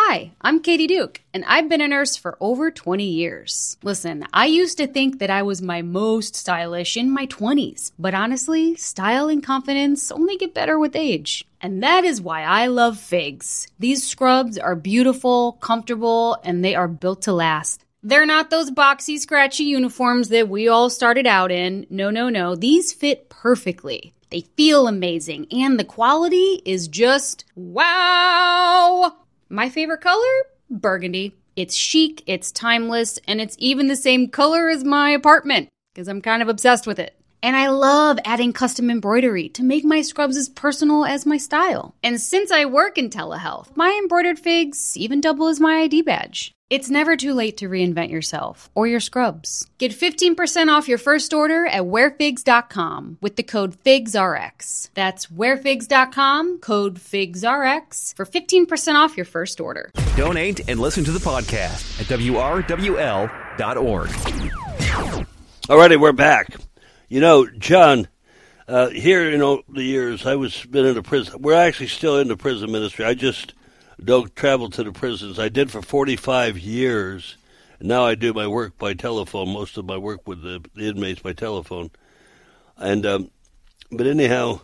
Hi, I'm Katie Duke, and I've been a nurse for over 20 years. Listen, I used to think that I was my most stylish in my 20s, but honestly, style and confidence only get better with age. And that is why I love Figs. These scrubs are beautiful, comfortable, and they are built to last. They're not those boxy, scratchy uniforms that we all started out in. No. These fit perfectly. They feel amazing, and the quality is just wow! My favorite color? Burgundy. It's chic, it's timeless, and it's even the same color as my apartment, because I'm kind of obsessed with it. And I love adding custom embroidery to make my scrubs as personal as my style. And since I work in telehealth, my embroidered Figs even double as my ID badge. It's never too late to reinvent yourself or your scrubs. Get 15% off your first order at wearfigs.com with the code FIGSRX. That's wearfigs.com, code FIGSRX for 15% off your first order. Donate and listen to the podcast at WRWL.org. All righty, we're back. You know, John, here in the years, been in a prison. We're actually still in the prison ministry. I just don't travel to the prisons. I did for 45 years. And now I do my work by telephone, most of my work with the inmates by telephone. And but anyhow,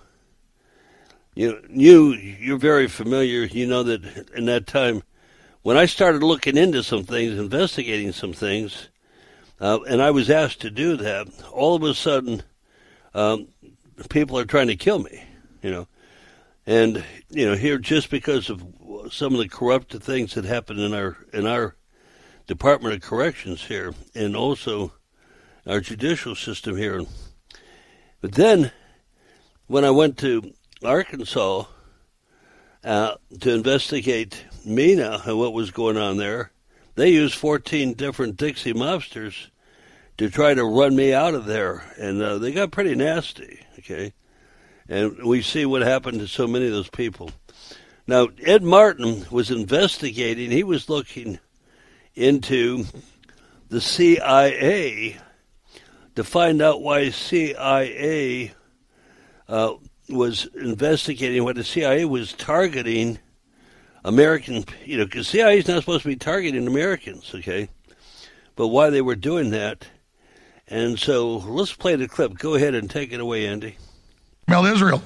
you're very familiar. You know that in that time, when I started looking into some things, investigating some things, and I was asked to do that, all of a sudden, people are trying to kill me, And, here, just because of some of the corrupt things that happened in our Department of Corrections here, and also our judicial system here. But then, when I went to Arkansas to investigate Mena and what was going on there, they used 14 different Dixie mobsters to try to run me out of there, and they got pretty nasty, okay? And we see what happened to so many of those people. Now, Ed Martin was investigating. He was looking into the CIA to find out why CIA was investigating, why the CIA was targeting American, because CIA is not supposed to be targeting Americans, okay? But why they were doing that. And so let's play the clip. Go ahead and take it away, Andy. Well, Israel.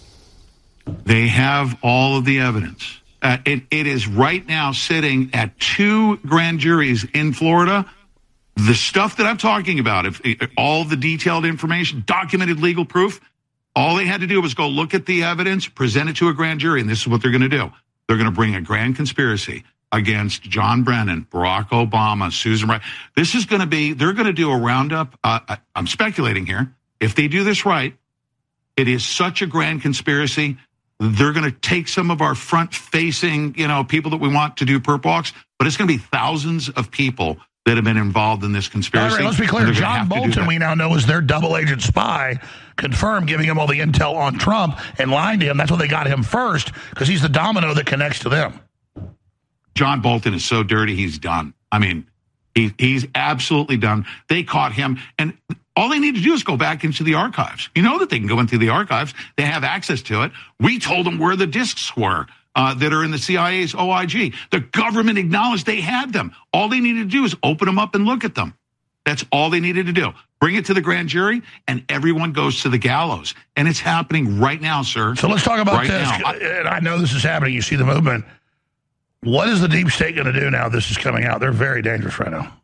They have all of the evidence. It is right now sitting at 2 grand juries in Florida. The stuff that I'm talking about, all the detailed information, documented legal proof, all they had to do was go look at the evidence, present it to a grand jury, and this is what they're going to do. They're going to bring a grand conspiracy against John Brennan, Barack Obama, Susan Rice. This is going to be, they're going to do a roundup. I'm speculating here. If they do this right, it is such a grand conspiracy. They're going to take some of our front-facing, people that we want to do perp walks, but it's going to be thousands of people that have been involved in this conspiracy. All right, let's be clear. John Bolton, we now know, is their double-agent spy, confirmed, giving him all the intel on Trump and lying to him. That's what they got him first, because he's the domino that connects to them. John Bolton is so dirty, he's done. I mean, he's absolutely done. They caught him, and all they need to do is go back into the archives. You know that they can go into the archives. They have access to it. We told them where the discs were that are in the CIA's OIG. The government acknowledged they had them. All they needed to do is open them up and look at them. That's all they needed to do. Bring it to the grand jury, and everyone goes to the gallows. And it's happening right now, sir. So let's talk about this. And I know this is happening. You see the movement. What is the deep state going to do now this is coming out? They're very dangerous right now.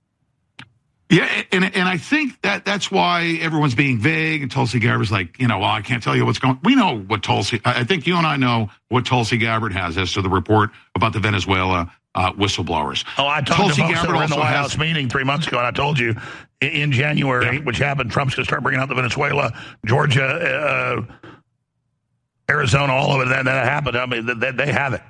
Yeah, and I think that's why everyone's being vague, and Tulsi Gabbard's like, well, I can't tell you what's going on. We know what I think you and I know what Tulsi Gabbard has as to the report about the Venezuela whistleblowers. Oh, I talked to folks that were in the White House meeting 3 months ago, and I told you in January, which happened, Trump's going to start bringing out the Venezuela, Georgia, Arizona, all of it, and that happened. I mean, they have it.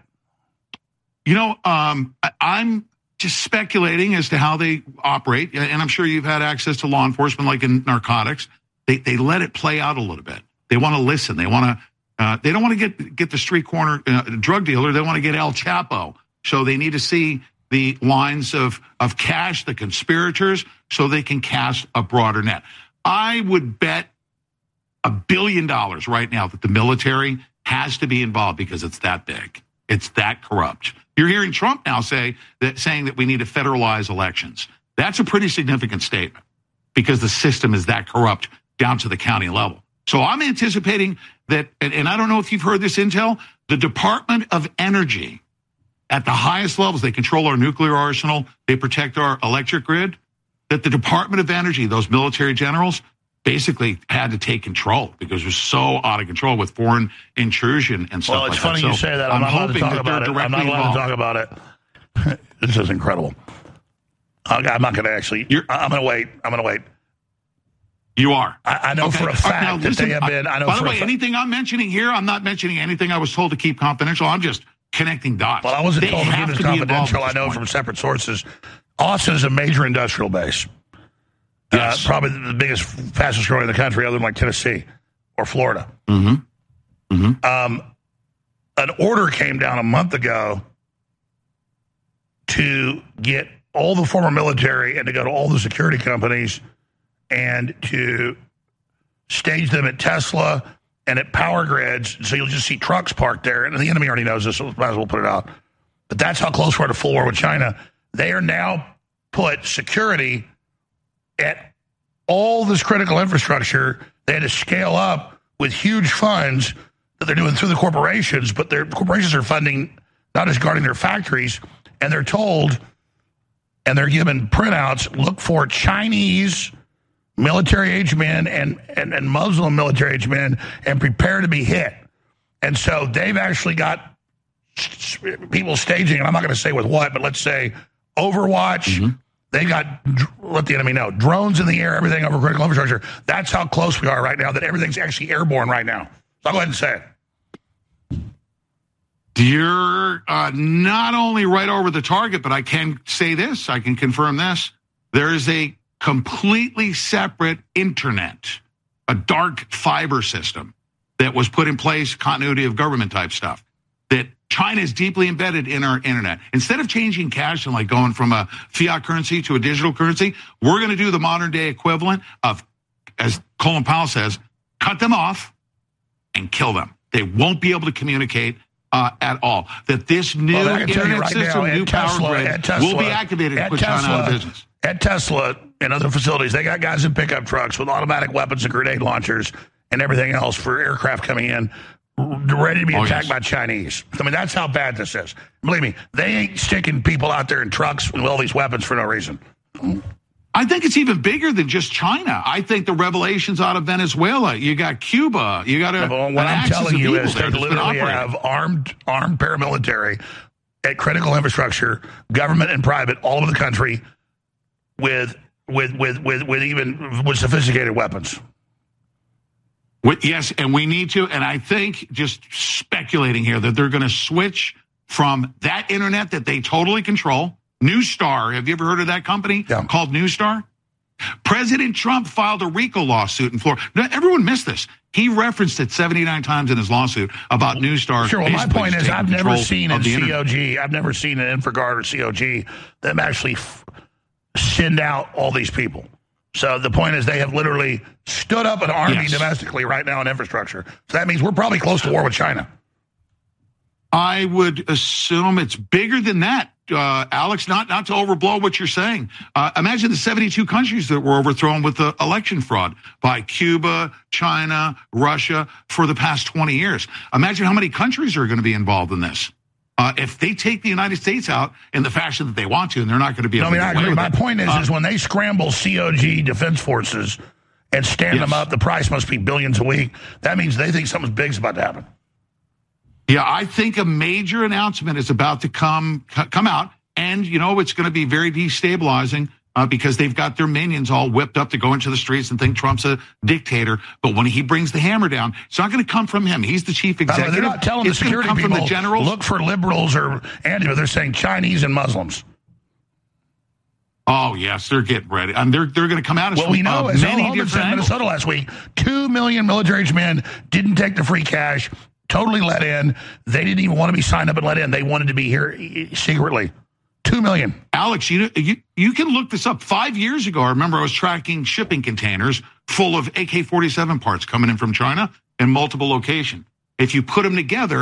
I'm just speculating as to how they operate, and I'm sure you've had access to law enforcement, like in narcotics. They let it play out a little bit. They want to listen. They want to. They don't want to get the street corner drug dealer. They want to get El Chapo. So they need to see the lines of cash, the conspirators, so they can cast a broader net. I would bet $1 billion right now that the military has to be involved because it's that big. It's that corrupt. You're hearing Trump now saying that we need to federalize elections. That's a pretty significant statement because the system is that corrupt down to the county level. So I'm anticipating that, and I don't know if you've heard this intel, the Department of Energy at the highest levels, they control our nuclear arsenal, they protect our electric grid, that the Department of Energy, those military generals, basically had to take control because it was so out of control with foreign intrusion and stuff like that. Well, it's funny you say that. I'm not allowed to talk about it. I'm not allowed to talk about it. This is incredible. I'm not going to actually. I'm going to wait. I'm going to wait. You are. I know for a fact that they have been. By the way, anything I'm mentioning here, I'm not mentioning anything I was told to keep confidential. I'm just connecting dots. Well, I wasn't told to keep it confidential. I know from separate sources. Austin is a major industrial base. Yes. Probably the biggest, fastest growing in the country, other than like Tennessee or Florida. Mm-hmm. Mm-hmm. An order came down a month ago to get all the former military and to go to all the security companies and to stage them at Tesla and at power grids. So you'll just see trucks parked there. And the enemy already knows this, so might as well put it out. But that's how close we're to full war with China. They are now put security at all this critical infrastructure. They had to scale up with huge funds that they're doing through the corporations, but their corporations are funding, not just guarding their factories, and they're told, and they're given printouts, look for Chinese military-age men and Muslim military-age men and prepare to be hit. And so they've actually got people staging, and I'm not going to say with what, but let's say Overwatch. Mm-hmm. They got, let the enemy know, drones in the air, everything over critical infrastructure. That's how close we are right now, that everything's actually airborne right now. So I'll go ahead and say it. You're not only right over the target, but I can say this, I can confirm this. There is a completely separate internet, a dark fiber system that was put in place, continuity of government type stuff, that China is deeply embedded in our internet. Instead of changing cash and like going from a fiat currency to a digital currency, we're going to do the modern day equivalent of, as Colin Powell says, cut them off and kill them. They won't be able to communicate at all. That this new internet system, new power grid will be activated to put China out of business. At Tesla and other facilities, they got guys in pickup trucks with automatic weapons and grenade launchers and everything else for aircraft coming in, ready to be attacked by Chinese. I mean, that's how bad this is. Believe me, they ain't sticking people out there in trucks with all these weapons for no reason. I think it's even bigger than just China. I think the revelations out of Venezuela, you got Cuba, you got what I'm telling you is they literally have armed paramilitary at critical infrastructure, government and private, all over the country, with sophisticated weapons. Yes, and we need to, and I think, just speculating here, that they're going to switch from that internet that they totally control. Newstar, have you ever heard of that company called Newstar? President Trump filed a RICO lawsuit in Florida. Now, everyone missed this. He referenced it 79 times in his lawsuit about Newstar. Sure, well, my point is I've never seen in COG, I've never seen an InfraGard or COG them actually send out all these people. So the point is they have literally stood up an army domestically right now in infrastructure. So that means we're probably close to war with China. I would assume it's bigger than that, Alex, not to overblow what you're saying. Imagine the 72 countries that were overthrown with the election fraud by Cuba, China, Russia for the past 20 years. Imagine how many countries are going to be involved in this. If they take the United States out in the fashion that they want to, and they're not going to be able to I agree. My point is when they scramble COG defense forces and stand them up, the price must be billions a week. That means they think something big's about to happen. Yeah, I think a major announcement is about to come out, and, you know, it's going to be very destabilizing because they've got their minions all whipped up to go into the streets and think Trump's a dictator. But when he brings the hammer down, it's not going to come from him. He's the chief executive. They're not telling the security people, from the generals. Look for liberals or anti. They're saying Chinese and Muslims. Oh, yes, they're getting ready. And they're going to come out as we know, as many different in Minnesota last week, 2 million military-age men didn't take the free cash, totally let in. They didn't even want to be signed up and let in. They wanted to be here secretly. 2 million. Alex, you can look this up. 5 years ago, I remember I was tracking shipping containers full of AK-47 parts coming in from China in multiple locations. If you put them together,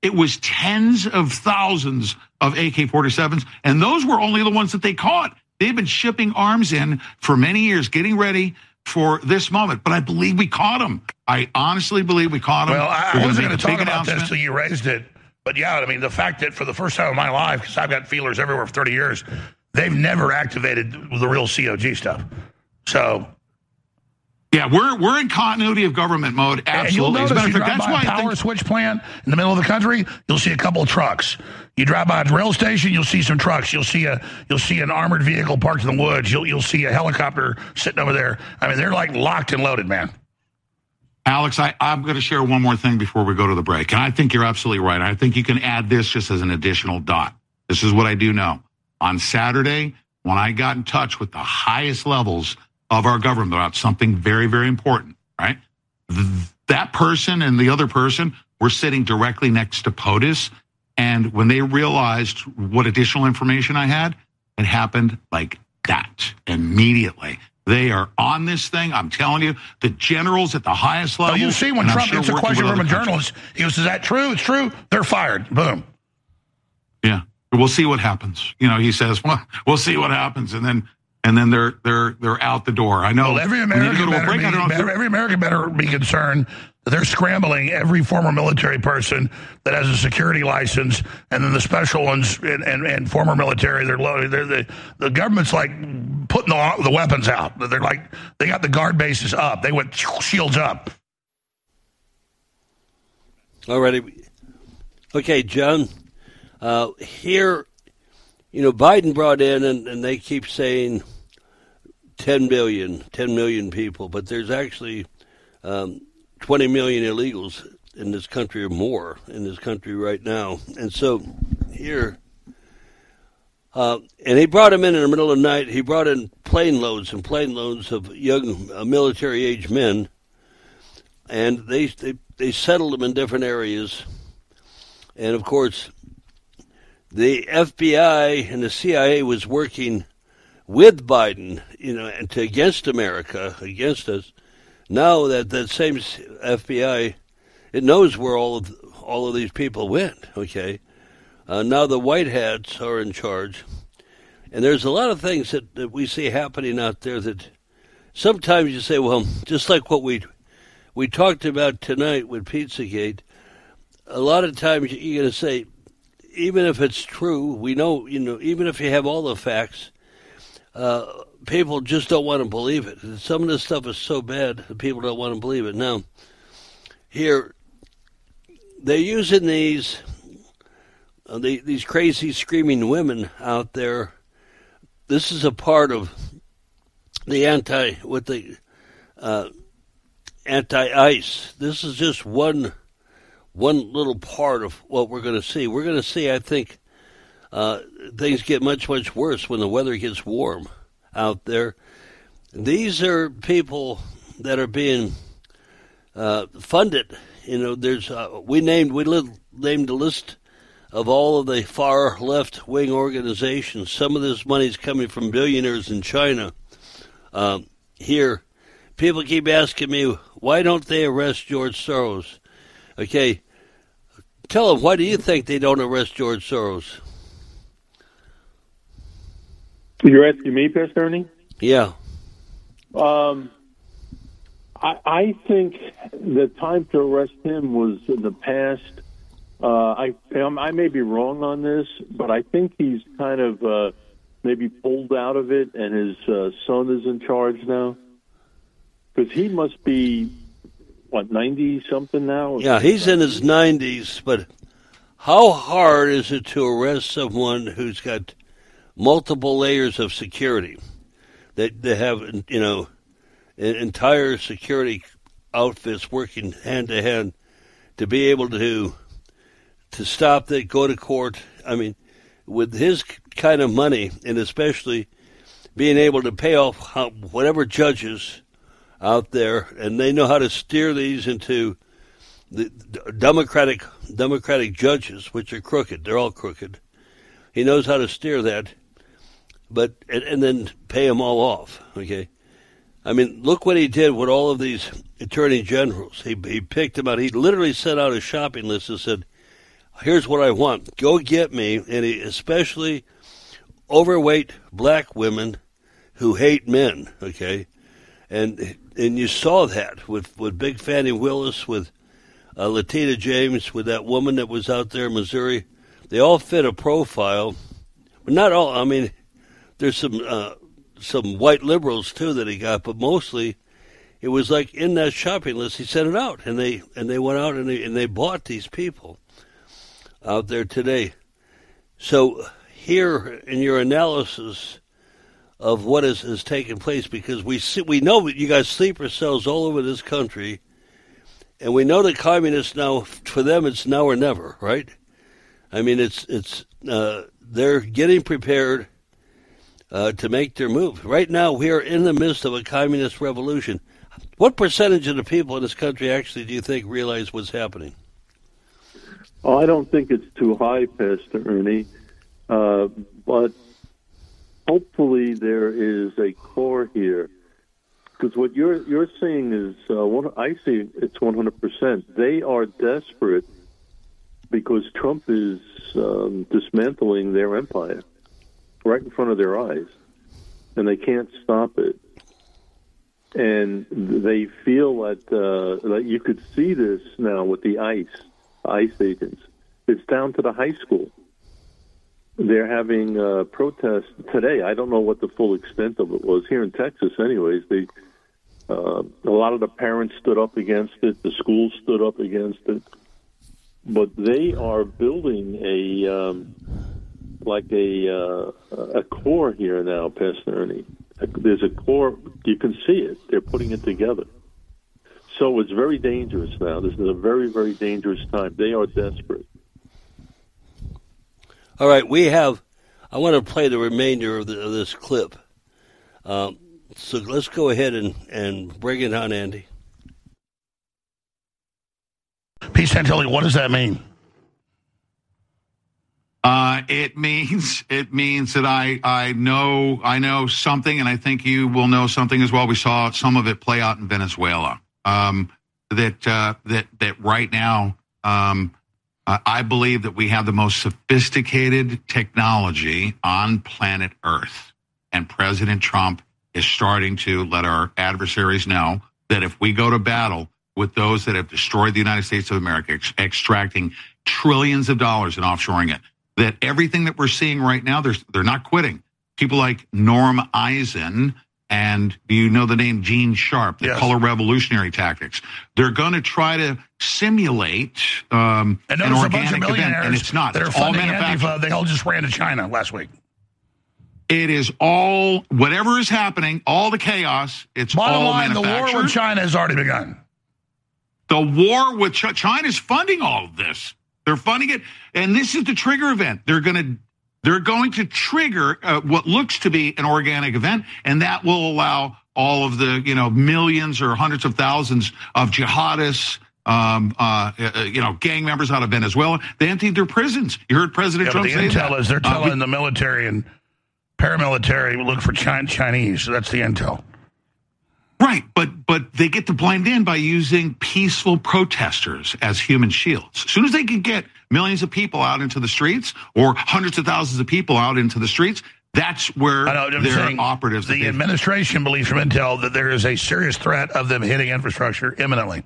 It was tens of thousands of AK-47s, and those were only the ones that they caught. They've been shipping arms in for many years, getting ready for this moment. But I believe we caught them. I honestly believe we caught them. Well, I wasn't going to talk about this till you raised it. But yeah, I mean, the fact that for the first time in my life, because I've got feelers everywhere for 30 years, they've never activated the real COG stuff. So... yeah, we're in continuity of government mode. Absolutely. And you'll notice you drive that's by why a power switch plant in the middle of the country, you'll see a couple of trucks. You drive by a rail station, you'll see some trucks. You'll see an armored vehicle parked in the woods. You'll see a helicopter sitting over there. I mean, they're like locked and loaded, man. Alex, I'm going to share one more thing before we go to the break. And I think you're absolutely right. I think you can add this just as an additional dot. This is what I do know. On Saturday, when I got in touch with the highest levels of our government about something very, very important, right? That person and the other person were sitting directly next to POTUS. And when they realized what additional information I had, it happened like that immediately. They are on this thing. I'm telling you, the generals at the highest level. Oh, you see when Trump gets a question from a journalist, he goes, is that true? It's true. They're fired. Boom. Yeah. We'll see what happens. You know, he says, well, we'll see what happens. And then they're out the door. I know. Well, every American better be concerned that they're scrambling every former military person that has a security license, and then the special ones and former military. They're loaded. The government's like putting the weapons out. They're like they got the guard bases up. They went shields up. Alrighty. Okay, John. Here, Biden brought in, and they keep saying 10 million people, but there's actually 20 million illegals in this country or more in this country right now. And so here, and he brought them in the middle of the night. He brought in plane loads of young military-age men, and they settled them in different areas. And, of course, the FBI and the CIA was working with Biden, against America, against us. Now that same FBI, it knows where all of these people went. Okay, now the white hats are in charge, and there's a lot of things that we see happening out there that sometimes you say, well, just like what we talked about tonight with Pizzagate. A lot of times you're going to say, even if it's true, we know, even if you have all the facts, people just don't want to believe it. Some of this stuff is so bad that people don't want to believe it. Now, here, they're using these crazy screaming women out there. This is a part of the anti-ICE. This is just one little part of what we're going to see. We're going to see, I think, things get much, much worse when the weather gets warm out there. These are people that are being funded. There's we named a list of all of the far left wing organizations. Some of this money is coming from billionaires in China. Here, people keep asking me, why don't they arrest George Soros? Okay, tell them, why do you think they don't arrest George Soros? You're asking me, Pastor Ernie? Yeah. I think the time to arrest him was in the past. I may be wrong on this, but I think he's kind of maybe pulled out of it, and his son is in charge now. Because he must be, 90-something now? Yeah, he's in his 90s, but how hard is it to arrest someone who's got multiple layers of security? They have, entire security outfits working hand-to-hand to be able to stop that, go to court. I mean, with his kind of money, and especially being able to pay off whatever judges out there, and they know how to steer these into the Democratic judges, which are crooked. They're all crooked. He knows how to steer that, but and then pay them all off. Okay, I mean, look what he did with all of these attorney generals. He picked them out. He literally sent out a shopping list and said, here's what I want. Go get me, and especially overweight black women who hate men, okay? And you saw that with Big Fannie Willis, with Latina James, with that woman that was out there in Missouri. They all fit a profile. But not all. I mean, there's some white liberals, too, that he got, but mostly it was like in that shopping list, he sent it out, and they went out and they bought these people out there today. So here in your analysis of what has taken place, because we know you got sleeper cells all over this country, and we know the communists now, for them it's now or never, right? I mean, they're getting prepared to make their move. Right now, we are in the midst of a communist revolution. What percentage of the people in this country actually do you think realize what's happening? Oh, I don't think it's too high, Pastor Ernie, but hopefully there is a core here. Because what you're seeing is, I see it's 100%. They are desperate because Trump is dismantling their empire right in front of their eyes, and they can't stop it. And they feel that you could see this now with the ICE agents. It's down to the high school. They're having protests today. I don't know what the full extent of it was. Here in Texas, anyways, a lot of the parents stood up against it. The schools stood up against it. But they are building a core here now, Pastor Ernie. There's a core. You can see it. They're putting it together. So it's very dangerous now. This is a very, very dangerous time. They are desperate. All right, I want to play the remainder of this clip. So let's go ahead and bring it on, Andy. Pete Santilli, what does that mean? It means that I know something, and I think you will know something as well. We saw some of it play out in Venezuela. That right now, I believe that we have the most sophisticated technology on planet Earth, and President Trump is starting to let our adversaries know that if we go to battle with those that have destroyed the United States of America, extracting trillions of dollars and offshoring it, that everything that we're seeing right now, they're not quitting. People like Norm Eisen and do you know the name Gene Sharp, the color revolutionary tactics? They're going to try to simulate an organic event, and it's not. It's all manufactured. They all just ran to China last week. It is all, whatever is happening, all the chaos, it's Bottom all line, manufactured. the war with China has already begun. The war with China is funding all of this. They're funding it, and this is the trigger event. They're going to trigger what looks to be an organic event, and that will allow all of the millions or hundreds of thousands of jihadists, gang members out of Venezuela. They emptied their prisons. You heard President Trump say that. The intel is they're telling the military and paramilitary look for Chinese. That's the intel. Right, but they get to blend in by using peaceful protesters as human shields. As soon as they can get millions of people out into the streets or hundreds of thousands of people out into the streets, that's where their operatives. The administration believes from intel that there is a serious threat of them hitting infrastructure imminently.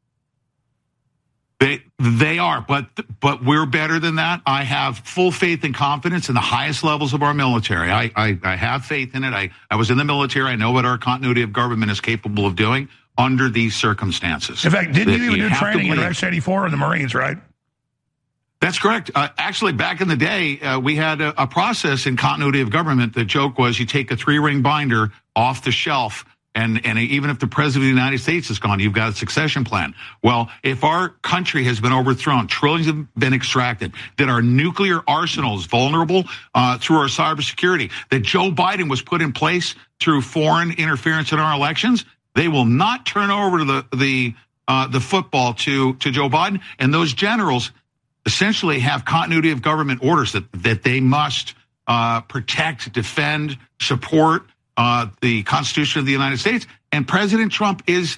They are, but we're better than that. I have full faith and confidence in the highest levels of our military. I have faith in it. I was in the military. I know what our continuity of government is capable of doing under these circumstances. In fact, didn't you even do training in Rex 84 in the Marines, right? That's correct. Actually, back in the day, we had a process in continuity of government. The joke was you take a 3-ring binder off the shelf, and even if the president of the United States is gone, you've got a succession plan. Well, if our country has been overthrown, trillions have been extracted, that our nuclear arsenal is vulnerable through our cybersecurity, that Joe Biden was put in place through foreign interference in our elections, they will not turn over to the football to Joe Biden. And those generals essentially have continuity of government orders that they must protect, defend, support the Constitution of the United States, and President Trump is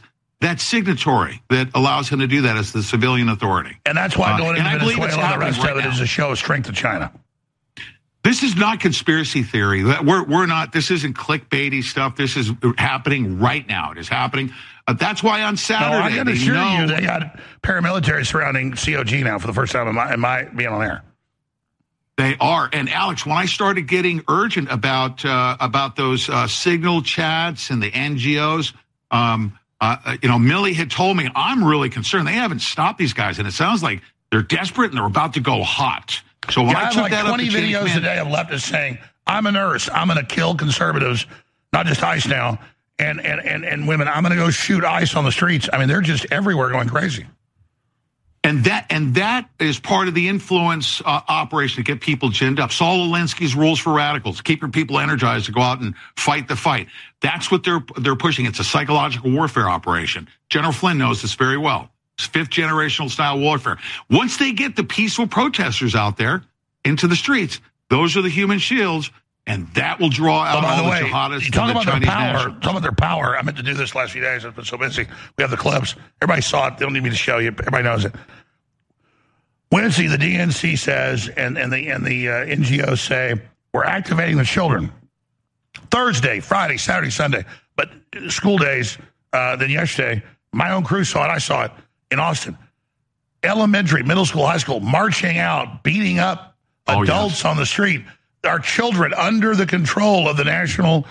that signatory that allows him to do that as the civilian authority. And that's why going into Venezuela and the rest of it is a show of strength of China. This is not conspiracy theory. We're not. This isn't clickbaity stuff. This is happening right now. It is happening. That's why on Saturday, I can assure you they got paramilitary surrounding COG now for the first time in my being on air. They are. And Alex, when I started getting urgent about those signal chats and the NGOs, Millie had told me I'm really concerned. They haven't stopped these guys, and it sounds like they're desperate and they're about to go hot. So when I took have that 20 up videos today of leftists saying, I'm a nurse, I'm going to kill conservatives, not just ICE now, and women, I'm going to go shoot ICE on the streets. I mean, they're just everywhere going crazy. And that is part of the influence operation to get people ginned up. Saul Alinsky's rules for radicals, keep your people energized to go out and fight the fight. That's what they're pushing. It's a psychological warfare operation. General Flynn knows this very well. It's fifth generational style warfare. Once they get the peaceful protesters out there into the streets, those are the human shields, and that will draw out all the jihadists. Talk about their power. Talk about their power. I meant to do this last few days. I've been so busy. We have the clips. Everybody saw it. They don't need me to show you. Everybody knows it. Wednesday, the DNC says, and the NGOs say, we're activating the children. Thursday, Friday, Saturday, Sunday. But school days, then yesterday, my own crew saw it. I saw it in Austin. Elementary, middle school, high school, marching out, beating up adults on the street. Our children under the control of the National,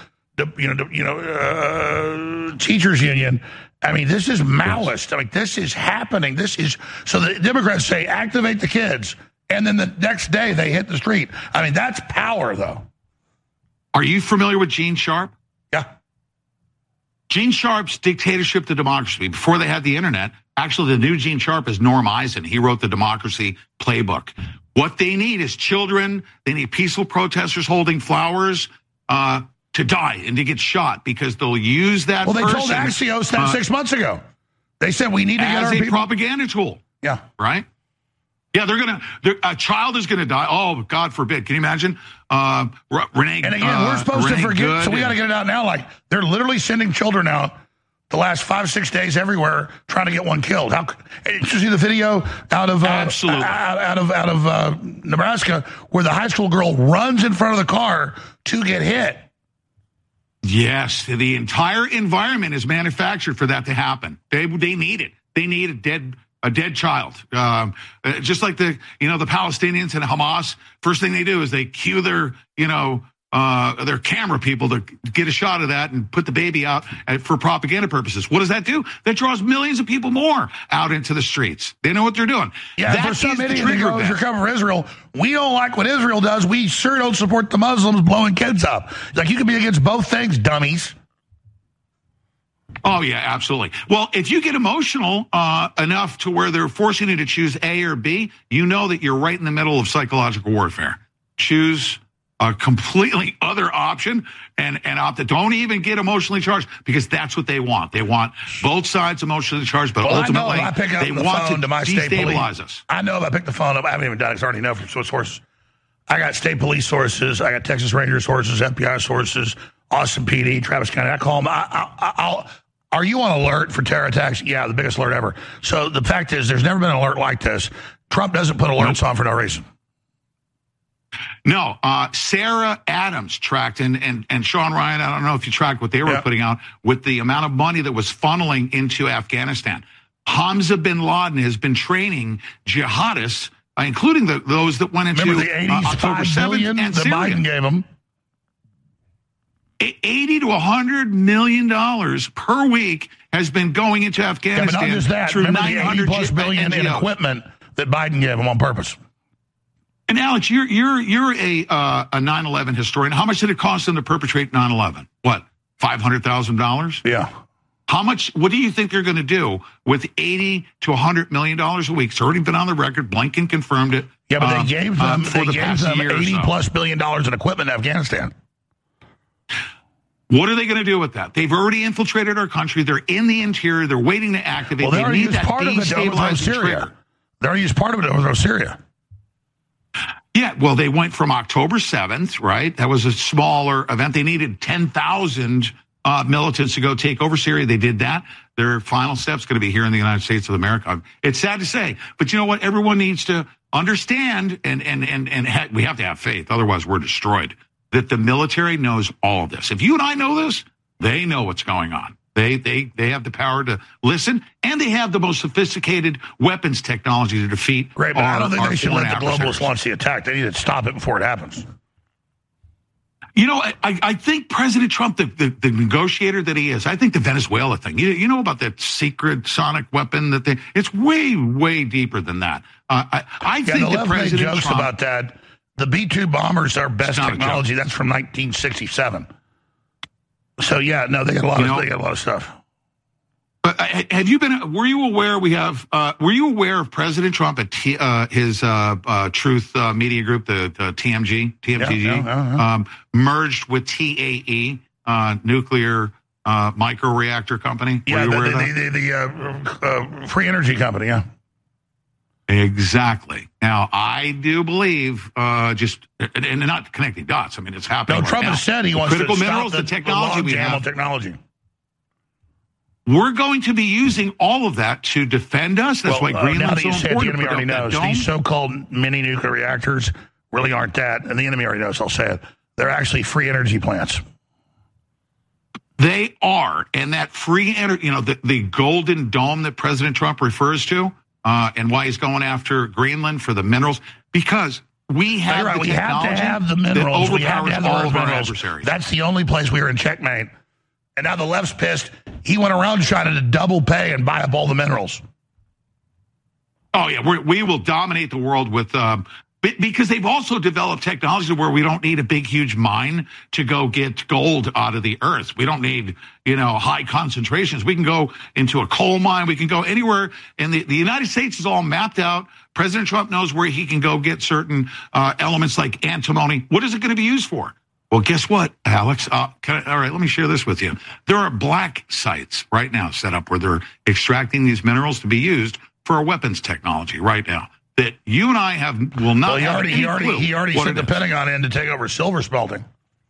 Teachers Union. I mean, this is Maoist. I mean, this is happening. So the Democrats say activate the kids, and then the next day they hit the street. I mean, that's power, though. Are you familiar with Gene Sharp? Yeah. Gene Sharp's Dictatorship to Democracy, before they had the internet, actually the new Gene Sharp is Norm Eisen. He wrote the Democracy Playbook. What they need is children. They need peaceful protesters holding flowers to die and to get shot because they'll use that person. Well, they told Axios that 6 months ago. They said we need to get our people. As a propaganda tool. Yeah. Right? Yeah, a child is going to die. Oh, God forbid. Can you imagine? Renee. And again, we're supposed to forget, so we got to get it out now. Like, they're literally sending children out the last 5-6 days everywhere trying to get one killed. Did you see the video out of Nebraska where the high school girl runs in front of the car to get hit? Yes, the entire environment is manufactured for that to happen. They need it. They need a dead child. Just like the Palestinians and Hamas, first thing they do is they cue their camera people to get a shot of that and put the baby out for propaganda purposes. What does that do? That draws millions of people more out into the streets. They know what they're doing. Yeah, that for some idiot that goes, you're covering for Israel. We don't like what Israel does. We sure don't support the Muslims blowing kids up. Like, you can be against both things, dummies. Oh, yeah, absolutely. Well, if you get emotional enough to where they're forcing you to choose A or B, you know that you're right in the middle of psychological warfare. Choose a completely other option and opt to don't even get emotionally charged because that's what they want. They want both sides emotionally charged, but ultimately they want to destabilize us. I know if I pick the phone up, I haven't even done it. I already know from sources. I got state police sources. I got Texas Ranger sources, FBI sources, Austin PD, Travis County. I call them. Are you on alert for terror attacks? Yeah, the biggest alert ever. So the fact is, there's never been an alert like this. Trump doesn't put alerts on for no reason. No, Sarah Adams tracked, and Sean Ryan, I don't know if you tracked what they were putting out with the amount of money that was funneling into Afghanistan. Hamza bin Laden has been training jihadists, including those that went into the 80s, October 7th and that Biden gave them. $80 to $100 million per week has been going into Afghanistan. Yeah, but not just that. Through Remember the 80 plus billion in equipment that Biden gave them on purpose. And Alex, you're a 9/11 historian. How much did it cost them to perpetrate 9/11? What, $500,000? Yeah. How much? What do you think they're going to do with $80 to $100 million a week? It's already been on the record. Blinken confirmed it. Yeah, but they gave them $80 plus billion in equipment in Afghanistan. What are they going to do with that? They've already infiltrated our country. They're in the interior. They're waiting to activate. Well, they already need used that part of it to overthrow Syria. They already used part of it to overthrow Syria. Yeah, well, they went from October 7th, right? That was a smaller event. They needed 10,000 militants to go take over Syria. They did that. Their final step's going to be here in the United States of America. It's sad to say, but you know what? Everyone needs to understand, and we have to have faith. Otherwise, we're destroyed. That the military knows all of this. If you and I know this, they know what's going on. They have the power to listen, and they have the most sophisticated weapons technology to defeat. Great, but I don't think they should let the adversaries. globalists launch the attack. They need to stop it before it happens. You know, I think President Trump, the negotiator that he is, I think the Venezuela thing, you know about that secret sonic weapon it's way, way deeper than that. I think the that President jokes Trump about that. The B-2 bombers are best not a technology. That's from 1967. So yeah, no, they got a lot of stuff. But were you aware were you aware of President Trump at his Truth Media Group, the TMGG, merged with TAE, nuclear microreactor company? Yeah, were you aware of the free energy company, yeah. Exactly. Now, I do believe, and not connecting dots. I mean, it's happening. No, Trump has said he wants critical to minerals, stop the technology we have. Technology. We're going to be using all of that to defend us. That's why Greenland's so important. The enemy already knows. These so-called mini nuclear reactors really aren't that, and the enemy already knows. I'll say it. They're actually free energy plants. They are, and that free energy, the golden dome that President Trump refers to. And why he's going after Greenland for the minerals, because we have the technology. We have to have the minerals. We have to have all of our adversaries. That's the only place we are in checkmate. And now the left's pissed. He went around trying to double pay and buy up all the minerals. Oh, yeah. We will dominate the world with because they've also developed technology where we don't need a big, huge mine to go get gold out of the earth. We don't need, high concentrations. We can go into a coal mine. We can go anywhere. And the United States is all mapped out. President Trump knows where he can go get certain elements like antimony. What is it going to be used for? Well, guess what, Alex? All right, let me share this with you. There are black sites right now set up where they're extracting these minerals to be used for our weapons technology right now. That you and I will not. Well, he already sent the is. Pentagon in to take over silver smelting.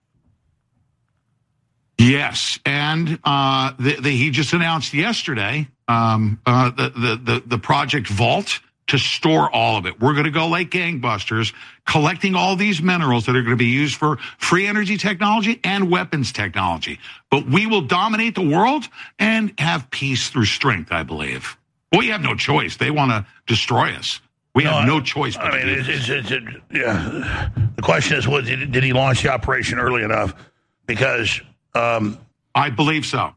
Yes, and he just announced yesterday the Project Vault to store all of it. We're going to go like gangbusters, collecting all these minerals that are going to be used for free energy technology and weapons technology. But we will dominate the world and have peace through strength, I believe. We have no choice. They want to destroy us. We have no choice. But The question is, did he launch the operation early enough? Because I believe so.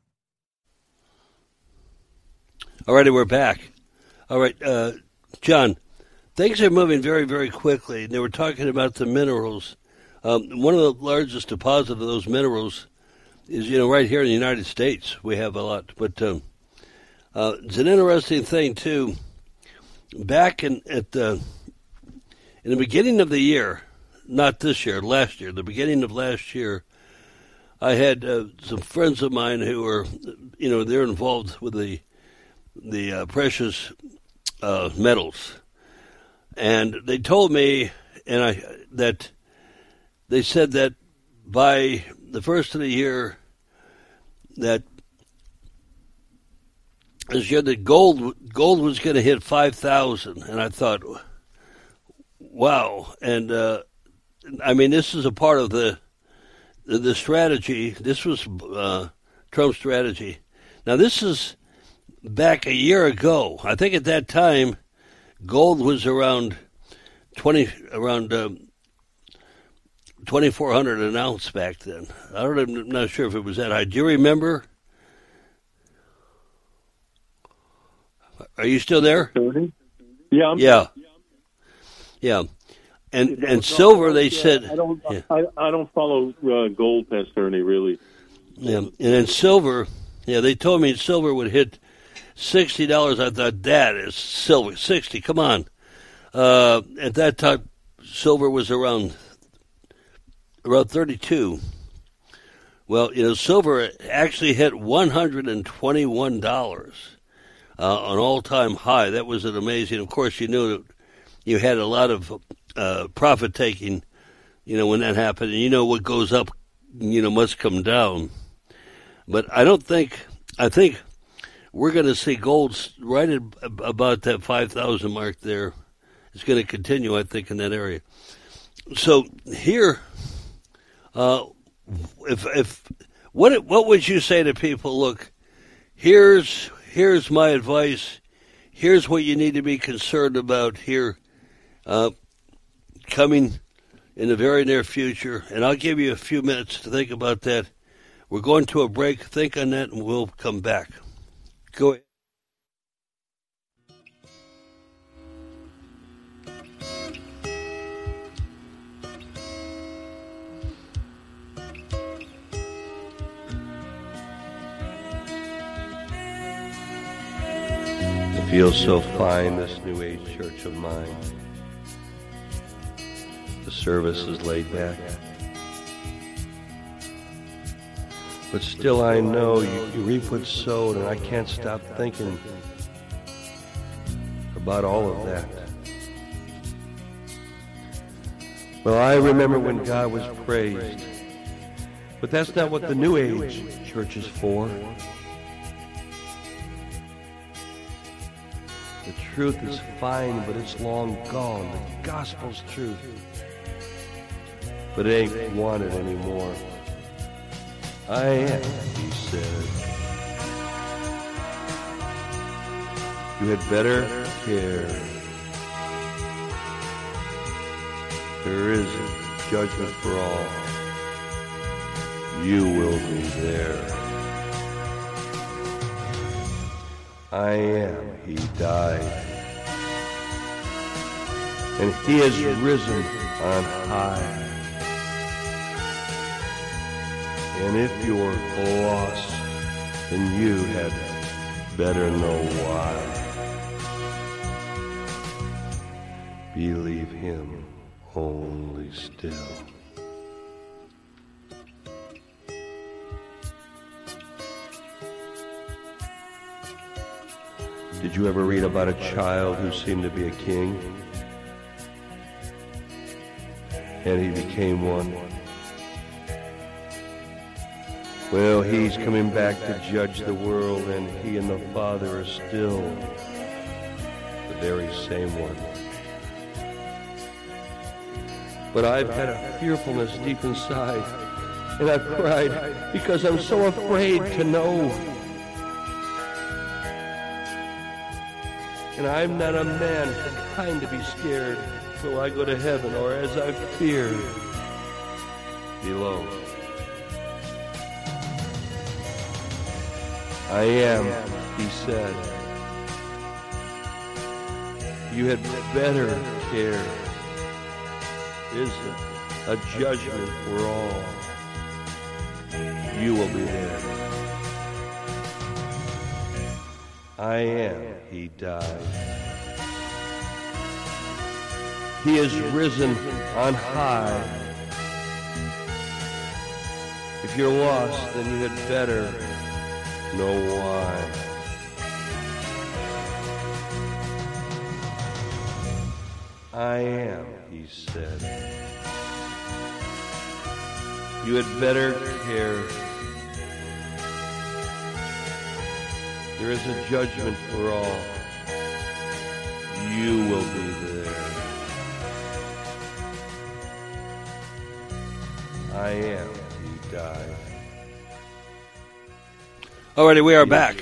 All righty, we're back. All right, John, things are moving very, very quickly. They were talking about the minerals. One of the largest deposits of those minerals is, right here in the United States. We have a lot. But it's an interesting thing, too. Back in the beginning of the year, not this year, last year, the beginning of last year, I had some friends of mine who were, they're involved with the precious metals, and they told me, that they said that by the first of the year, that this year that gold was going to hit 5,000, and I thought, wow. And this is a part of the strategy. This was Trump's strategy. Now, this is back a year ago. I think at that time, gold was around 2,400 an ounce back then. I'm not sure if it was that high. Do you remember? Are you still there? Yeah. Yeah. And silver, they said. I don't follow gold past Ernie, really. Yeah, and then silver. Yeah, they told me silver would hit $60. I thought, that is silver. 60. Come on. At that time, silver was around 32. Well, silver actually hit $121. An all-time high. That was an amazing. Of course, you knew that you had a lot of profit taking, when that happened. And what goes up, must come down. But I think we're going to see gold right at about that 5,000 mark there. It's going to continue, I think, in that area. So here, what would you say to people? Look, here's my advice. Here's what you need to be concerned about here, coming in the very near future. And I'll give you a few minutes to think about that. We're going to a break. Think on that, and we'll come back. Go ahead. It feels so fine, this New Age church of mine. The service is laid back. But still I know you reap what's sowed, and I can't stop thinking about all of that. Well, I remember when God was praised, but that's not what the New Age church is for. The truth is fine, but it's long gone. The gospel's truth. But it ain't wanted anymore. I am, he said. You had better care. There is a judgment for all. You will be there. I am, he died. And he is risen on high. And if you're lost, then you had better know why. Believe him only still. Did you ever read about a child who seemed to be a king? And he became one? Well, he's coming back to judge the world, and he and the Father are still the very same one. But I've had a fearfulness deep inside, and I've cried because I'm so afraid to know. And I'm not a man kind to be scared till I go to heaven, or as I've feared below. I am, he said. You had better care. Is a judgment for all. You will be there. I am, he died. He is risen on high. If you're lost, then you had better know why. I am, he said. You had better care. There is a judgment for all. You will be there. I am, he died. Alrighty, we are back.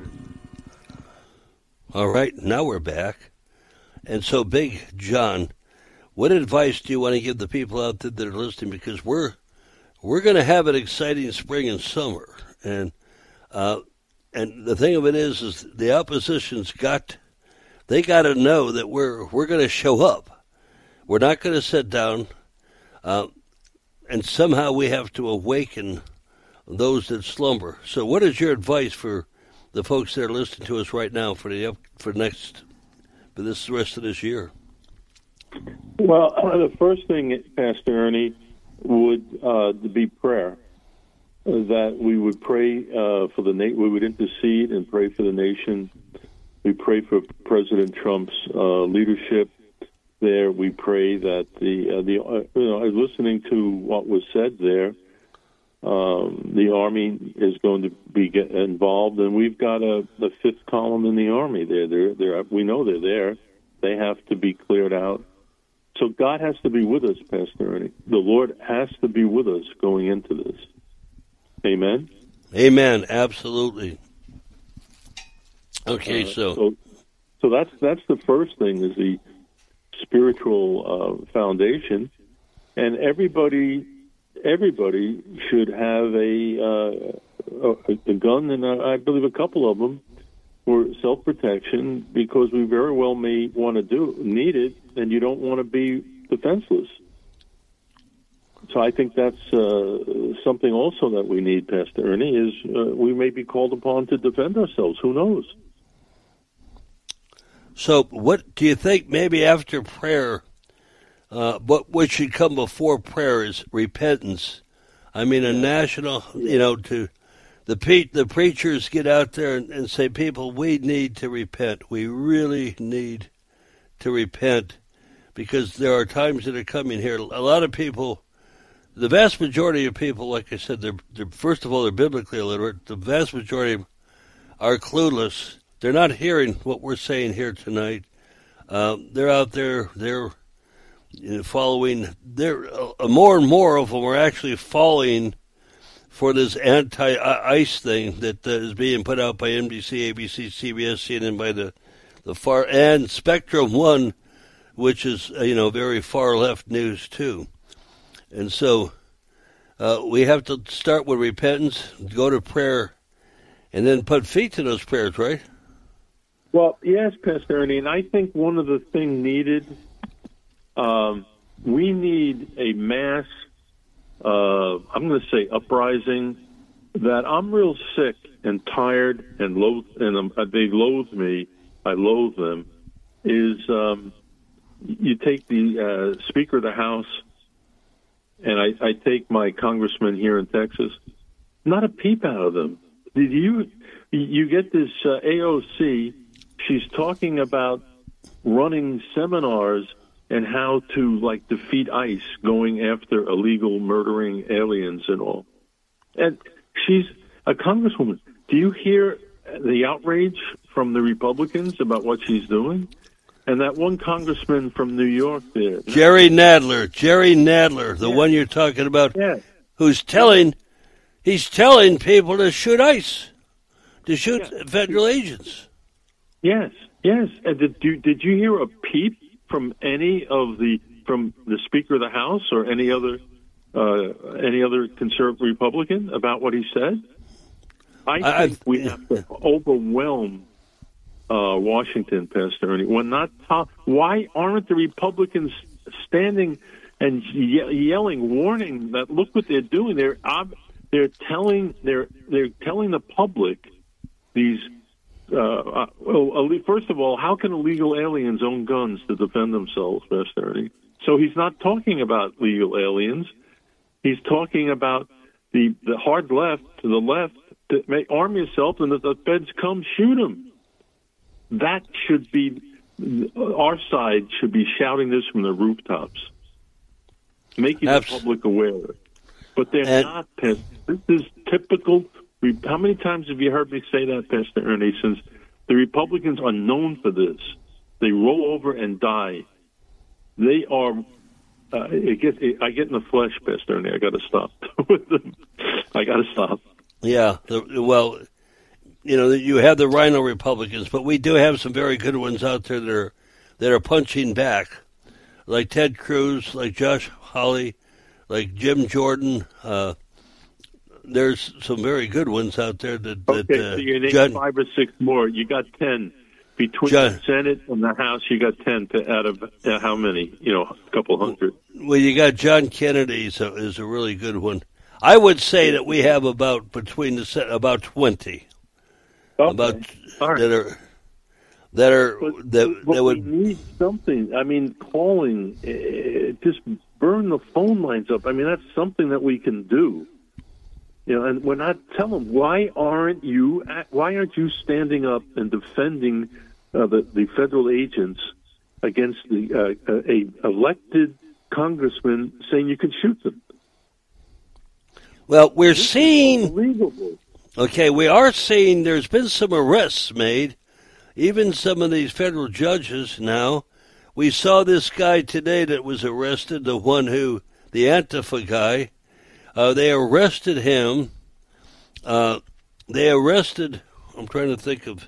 All right, now we're back. And so, Big John, what advice do you want to give the people out there that are listening? Because we're going to have an exciting spring and summer, and the thing of it is the opposition's got to know that we're going to show up. We're not going to sit down, and somehow we have to awaken those that slumber. So what is your advice for the folks that are listening to us right now for this rest of this year? Well, the first thing, Pastor Ernie, would be prayer. That we would pray for we would intercede and pray for the nation. We pray for President Trump's leadership. There, we pray that listening to what was said there, The Army is going to be involved, and we've got the fifth column in the Army. We know they're there. They have to be cleared out. So God has to be with us, Pastor Ernie. The Lord has to be with us going into this. Amen? Amen. Absolutely. Okay, so that's the first thing, is the spiritual foundation, and everybody should have a gun, and I believe a couple of them for self-protection, because we very well may need it, and you don't want to be defenseless. So I think that's something also that we need, Pastor Ernie, is we may be called upon to defend ourselves. Who knows? So what do you think, maybe after prayer, what should come before prayer is repentance? I mean, a national, to the preachers get out there and say, people, we need to repent. We really need to repent, because there are times that are coming here. A lot of people, the vast majority of people, like I said, they're first of all, they're biblically illiterate. The vast majority are clueless. They're not hearing what we're saying here tonight. They're out there, they're following. More and more of them are actually falling for this anti-ICE thing that is being put out by NBC, ABC, CBS, CNN, by the far, and Spectrum One, which is very far left news too. And so we have to start with repentance, go to prayer, and then put feet to those prayers, right? Well, yes, Pastor Ernie, and I think one of the things needed, we need a mass, I'm going to say uprising, that I'm real sick and tired and they loathe me, I loathe them, is you take the Speaker of the House, and I take my congressman here in Texas, not a peep out of them. Did you get this AOC? She's talking about running seminars and how to defeat ICE, going after illegal murdering aliens and all. And she's a congresswoman. Do you hear the outrage from the Republicans about what she's doing? And that one congressman from New York there, Jerry Nadler, the one you're talking about, who's telling people to shoot ICE, to shoot federal agents. Yes. And did you hear a peep from from the Speaker of the House or any other conservative Republican about what he said? I think we have to overwhelm Washington, Pastor Ernie. Why aren't the Republicans standing and yelling, warning that look what they're doing? They're telling the public these. First of all, how can illegal aliens own guns to defend themselves, Pastor Ernie? So he's not talking about legal aliens. He's talking about the hard left to the left to arm yourself, and if the feds come, shoot them. That should be our side should be shouting this from the rooftops, making the public aware. But they're not. This is typical. How many times have you heard me say that, Pastor Ernie, since the Republicans are known for this? They roll over and die. They are, I get in the flesh, Pastor Ernie. I got to stop with them. I got to stop. Yeah, you have the Rhino Republicans, but we do have some very good ones out there that are punching back, like Ted Cruz, like Josh Hawley, like Jim Jordan. There's some very good ones out there. So you named 5 or 6 more. You got 10. Between the Senate and the House, you got 10 out of how many? A couple hundred. Well, you got John Kennedy is a really good one. I would say that we have about 20. Okay. We need something. I mean, calling, just burn the phone lines up. I mean, that's something that we can do. And we're not telling. Why aren't you standing up and defending the federal agents against a elected congressman saying you can shoot them? Well, we're seeing. Unbelievable. Okay, we are seeing there's been some arrests made, even some of these federal judges now. We saw this guy today that was arrested, the Antifa guy. They arrested him. They arrested, I'm trying to think of,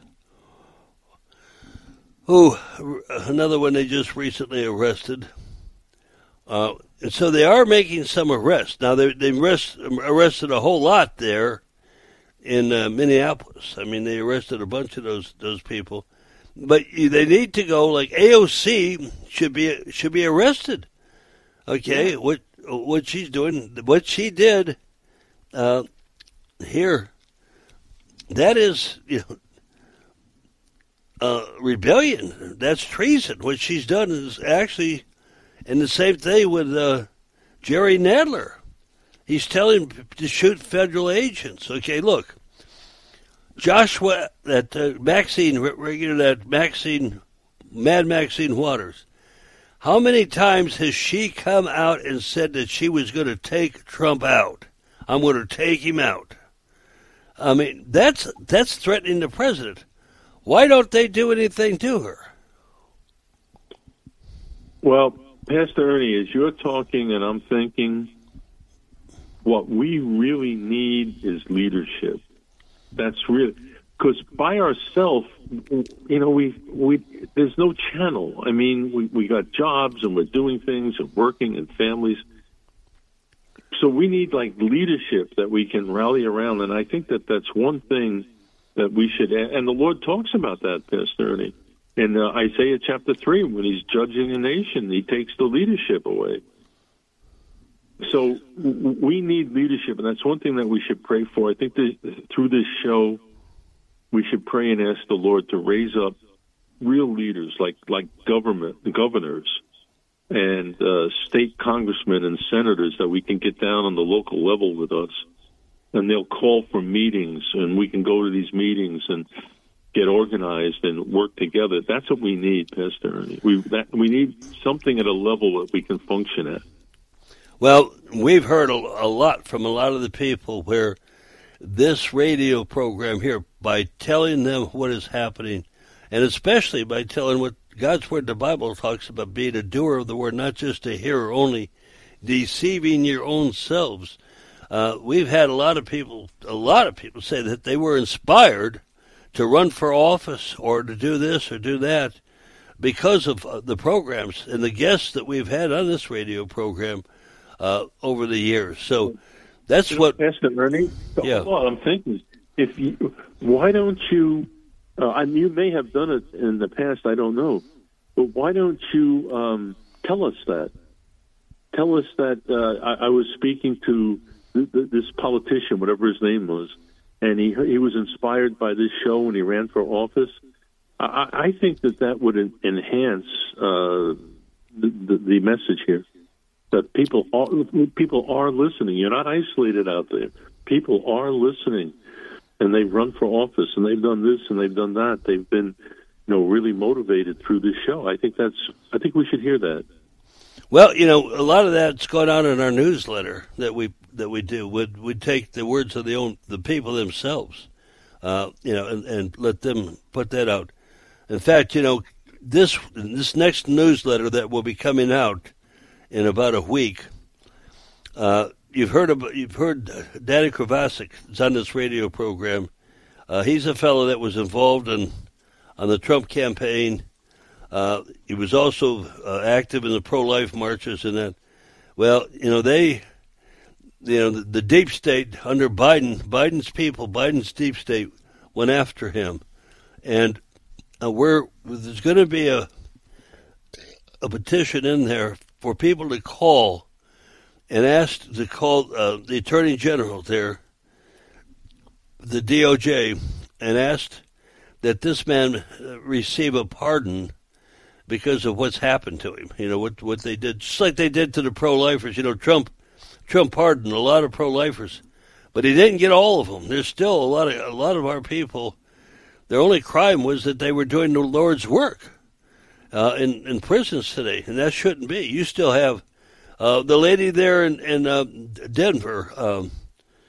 another one they just recently arrested. And so they are making some arrests. Now, they arrested a whole lot there in Minneapolis. I mean, they arrested a bunch of those people. But they need to go, like AOC should be arrested. Okay, yeah. What she's doing, what she did here, that is rebellion. That's treason. What she's done is actually, and the same thing with Jerry Nadler. He's telling to shoot federal agents. Okay, look. Joshua, that Mad Maxine Waters, how many times has she come out and said that she was going to take Trump out? I'm going to take him out. I mean, that's threatening the president. Why don't they do anything to her? Well, Pastor Ernie, as you're talking and I'm thinking, what we really need is leadership. That's really, because by ourselves, there's no channel. I mean, we got jobs and we're doing things and working and families. So we need like leadership that we can rally around. And I think that's one thing that we should, and the Lord talks about that, Pastor Ernie. In Isaiah chapter 3, when he's judging a nation, he takes the leadership away. So we need leadership, and that's one thing that we should pray for. I think that through this show, we should pray and ask the Lord to raise up real leaders like governors and state congressmen and senators that we can get down on the local level with us. And they'll call for meetings, and we can go to these meetings and get organized and work together. That's what we need, Pastor Ernie. We need something at a level that we can function at. Well, we've heard a lot from a lot of the people where this radio program here, by telling them what is happening, and especially by telling what God's Word, the Bible talks about being a doer of the Word, not just a hearer only, deceiving your own selves. We've had a lot of people say that they were inspired to run for office or to do this or do that because of the programs and the guests that we've had on this radio program over the years. So that's what... Pastor Ernie, yeah. I'm thinking, why don't you... you may have done it in the past, I don't know, but why don't you tell us that? Tell us that I was speaking to this politician, whatever his name was, and he was inspired by this show when he ran for office. I think that would enhance the message here. That people are listening. You're not isolated out there. People are listening, and they've run for office, and they've done this and they've done that. They've been, really motivated through this show. I think we should hear that. Well, a lot of that's going on in our newsletter that we do. We'd take the words of the people themselves, and let them put that out. In fact, this next newsletter that will be coming out in about a week. You've heard Danny Kovacic is on this radio program. He's a fellow that was involved on the Trump campaign. He was also active in the pro-life marches and that. Well, the deep state under Biden's people, Biden's deep state went after him, and there's going to be a petition in there for people to call and ask to call the Attorney General there, the DOJ, and asked that this man receive a pardon because of what's happened to him. What they did, just like they did to the pro-lifers. Trump pardoned a lot of pro-lifers, but he didn't get all of them. There's still a lot of our people. Their only crime was that they were doing the Lord's work in prisons today, and that shouldn't be. You still have the lady there in Denver,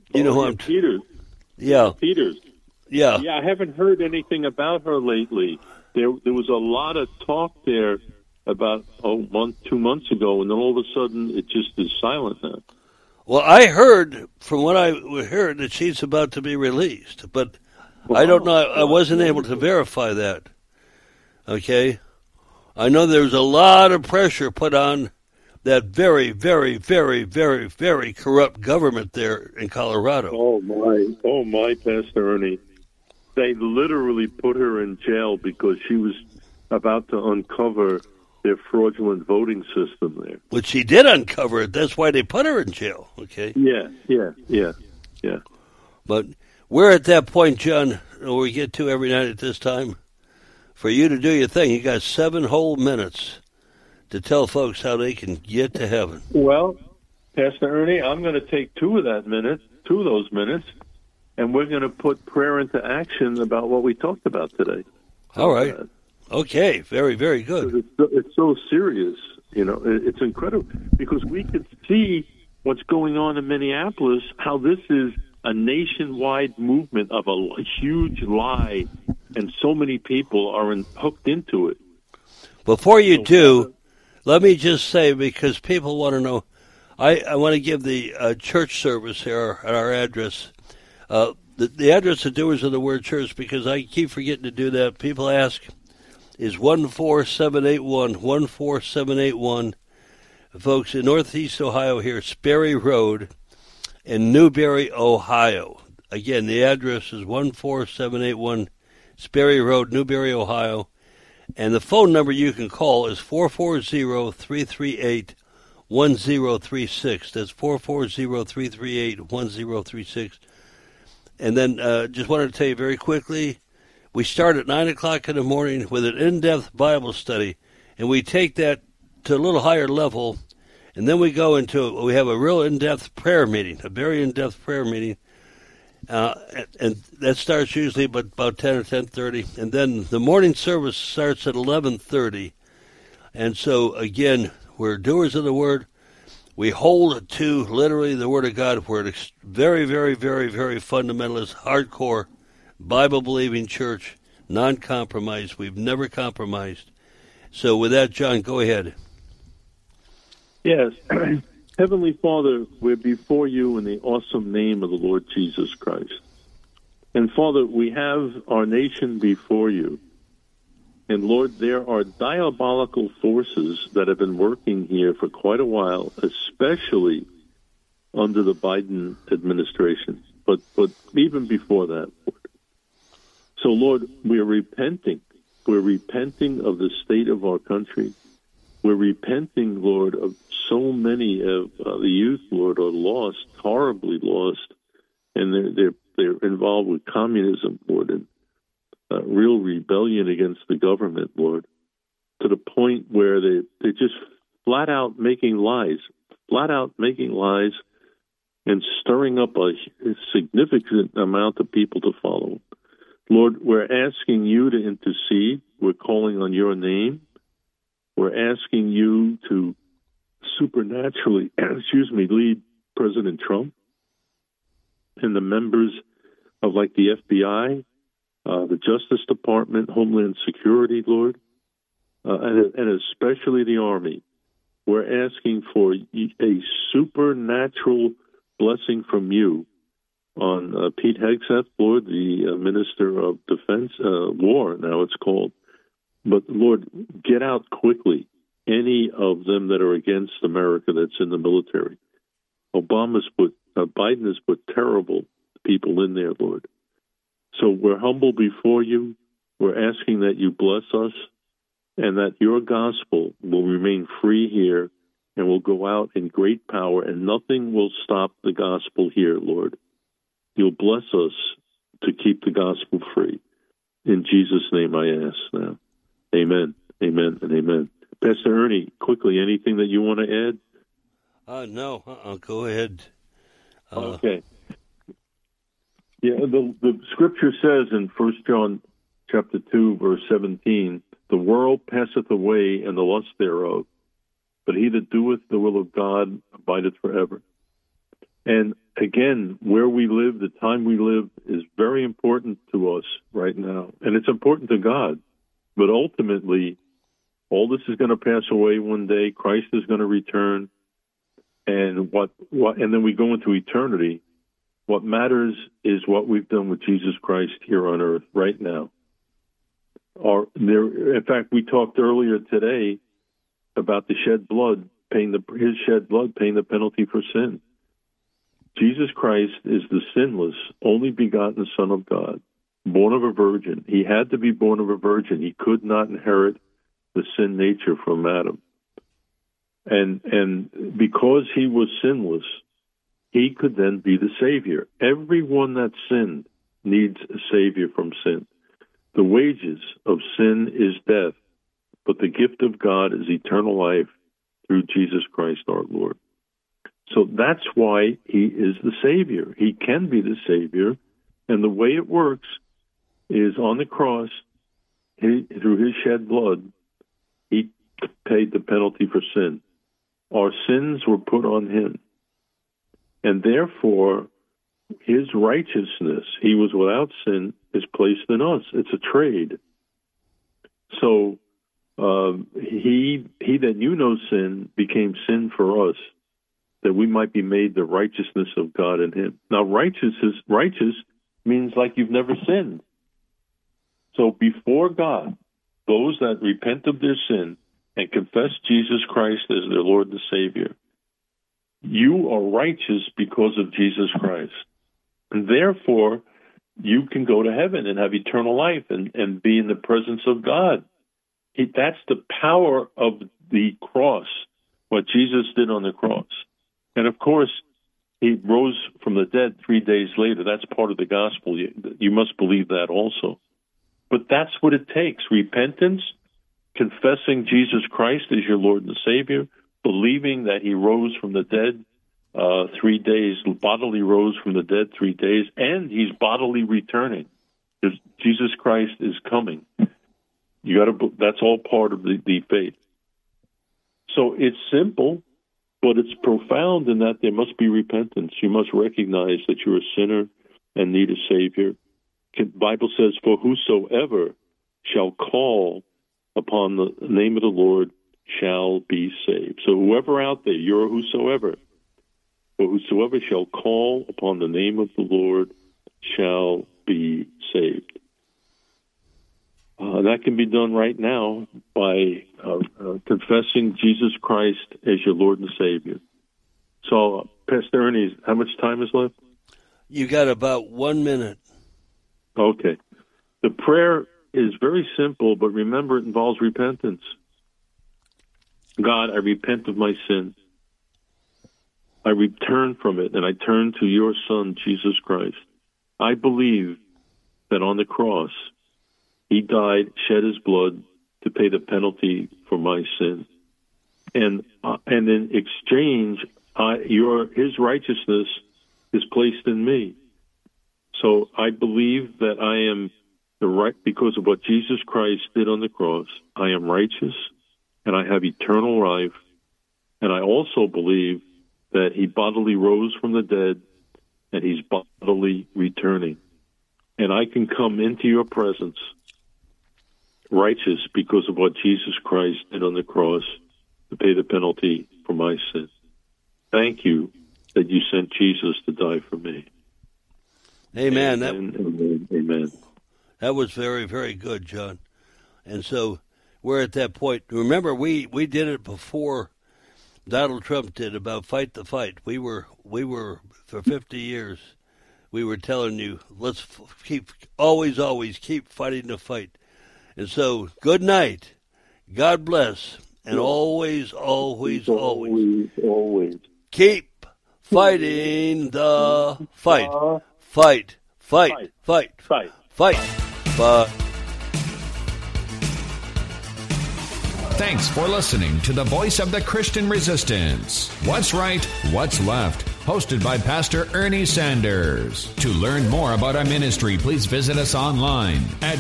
You know who I'm Peters. Yeah. Peters. Yeah. Yeah, I haven't heard anything about her lately. There was a lot of talk there about 2 months ago, and then all of a sudden it just is silent now. Well, I heard, from what I heard, that she's about to be released, but I don't know. I wasn't able to verify that. Okay? I know there's a lot of pressure put on that very, very, very, very, very corrupt government there in Colorado. Oh, my, Pastor Ernie. They literally put her in jail because she was about to uncover their fraudulent voting system there. Which she did uncover it. That's why they put her in jail. Okay? Yeah. But we're at that point, John, where we get to every night at this time. For you to do your thing, you got 7 whole minutes to tell folks how they can get to heaven. Well, Pastor Ernie, I'm going to take 2 of those minutes, and we're going to put prayer into action about what we talked about today. All right. Okay. Very, very good. It's so serious. You know, it's incredible because we could see what's going on in Minneapolis, how this is a nationwide movement of a huge lie, and so many people are hooked into it. Before you do, let me just say, because people want to know, I want to give the church service here at our address. The address of Doers of the Word Church, because I keep forgetting to do that. People ask, is 14781. Folks, in Northeast Ohio here, Sperry Road in Newberry, Ohio. Again, the address is 14781 Sperry Road, Newberry, Ohio. And the phone number you can call is 440-338-1036. That's 440-338-1036. And then just wanted to tell you very quickly, we start at 9 o'clock in the morning with an in-depth Bible study, and we take that to a little higher level, and then we have a real in-depth prayer meeting, a very in-depth prayer meeting, and that starts usually about 10 or 10:30, and then the morning service starts at 11:30. And so, again, we're doers of the Word. We hold to literally the Word of God. We're a very, very, very, very fundamentalist, hardcore, Bible-believing church, non-compromised. We've never compromised. So with that, John, go ahead. Yes. Heavenly Father, we're before you in the awesome name of the Lord Jesus Christ. And Father, we have our nation before you. And Lord, there are diabolical forces that have been working here for quite a while, especially under the Biden administration, but even before that, Lord. So, Lord, we're repenting. We're repenting of the state of our country. We're repenting, Lord, of so many of the youth, Lord, are lost, horribly lost, and they're involved with communism, Lord, and real rebellion against the government, Lord, to the point where they're just flat out making lies and stirring up a significant amount of people to follow. Lord, we're asking you to intercede. We're calling on your name. We're asking you to supernaturally, lead President Trump and the members of, like, the FBI, the Justice Department, Homeland Security, Lord, and especially the Army. We're asking for a supernatural blessing from you on Pete Hegseth, Lord, the Minister of Defense, War, now it's called. But, Lord, get out quickly any of them that are against America that's in the military. Biden has put terrible people in there, Lord. So we're humble before you. We're asking that you bless us and that your gospel will remain free here and will go out in great power, and nothing will stop the gospel here, Lord. You'll bless us to keep the gospel free. In Jesus' name I ask now. Amen, amen, and amen. Pastor Ernie, quickly, anything that you want to add? No. Go ahead. Okay. Yeah, the scripture says in 1 John chapter 2, verse 17, the world passeth away and the lust thereof, but he that doeth the will of God abideth forever. And again, where we live, the time we live is very important to us right now. And it's important to God. But ultimately, all this is going to pass away one day. Christ is going to return. And and then we go into eternity. What matters is what we've done with Jesus Christ here on earth right now. In fact, we talked earlier today about the shed blood, his shed blood paying the penalty for sin. Jesus Christ is the sinless, only begotten Son of God, born of a virgin. He had to be born of a virgin. He could not inherit the sin nature from Adam. And because he was sinless, he could then be the Savior. Everyone that sinned needs a Savior from sin. The wages of sin is death, but the gift of God is eternal life through Jesus Christ our Lord. So that's why he is the Savior. He can be the Savior. And the way it works is on the cross, through his shed blood, he paid the penalty for sin. Our sins were put on him. And therefore, his righteousness, he was without sin, is placed in us. It's a trade. So he that knew no sin became sin for us, that we might be made the righteousness of God in him. Now, righteous means like you've never sinned. So before God, those that repent of their sin and confess Jesus Christ as their Lord and Savior, you are righteous because of Jesus Christ. And therefore, you can go to heaven and have eternal life and be in the presence of God. That's the power of the cross, what Jesus did on the cross. And of course, he rose from the dead 3 days later. That's part of the gospel. You must believe that also. But that's what it takes. Repentance, confessing Jesus Christ as your Lord and Savior, believing that he rose from the dead 3 days, bodily rose from the dead 3 days, and he's bodily returning. Jesus Christ is coming. That's all part of the faith. So it's simple, but it's profound in that there must be repentance. You must recognize that you're a sinner and need a Savior. The Bible says, for whosoever shall call upon the name of the Lord shall be saved. So whoever out there, you're a whosoever. For whosoever shall call upon the name of the Lord shall be saved. That can be done right now by confessing Jesus Christ as your Lord and Savior. So, Pastor Ernie, how much time is left? You got about 1 minute. Okay. The prayer is very simple, but remember, it involves repentance. God, I repent of my sin. I return from it, and I turn to your Son, Jesus Christ. I believe that on the cross, he died, shed his blood to pay the penalty for my sin. And in exchange, his righteousness is placed in me. So I believe that I am because of what Jesus Christ did on the cross. I am righteous, and I have eternal life. And I also believe that he bodily rose from the dead, and he's bodily returning. And I can come into your presence righteous because of what Jesus Christ did on the cross to pay the penalty for my sin. Thank you that you sent Jesus to die for me. Amen. Amen. That was very, very good, John. And so we're at that point. Remember, we did it before Donald Trump did about Fight the Fight. We were for 50 years, we were telling you, let's always keep fighting the fight. And so, good night. God bless. And always keep fighting the fight. Fight. Thanks for listening to the Voice of the Christian Resistance. What's right, what's left? Hosted by Pastor Ernie Sanders. To learn more about our ministry, please visit us online at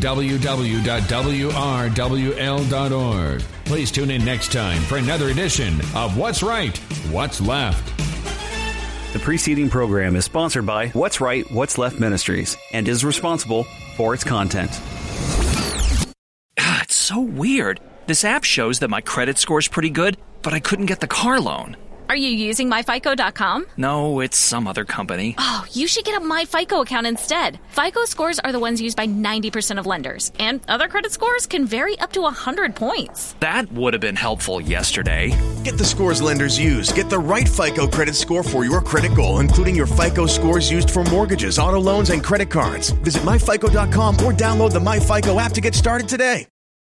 www.wrwl.org. Please tune in next time for another edition of What's Right, What's Left. The preceding program is sponsored by What's Right, What's Left Ministries and is responsible for its content. It's so weird. This app shows that my credit score's pretty good, but I couldn't get the car loan. Are you using myfico.com? No, it's some other company. Oh, you should get a MyFICO account instead. FICO scores are the ones used by 90% of lenders, and other credit scores can vary up to 100 points. That would have been helpful yesterday. Get the scores lenders use. Get the right FICO credit score for your credit goal, including your FICO scores used for mortgages, auto loans, and credit cards. Visit myfico.com or download the MyFICO app to get started today.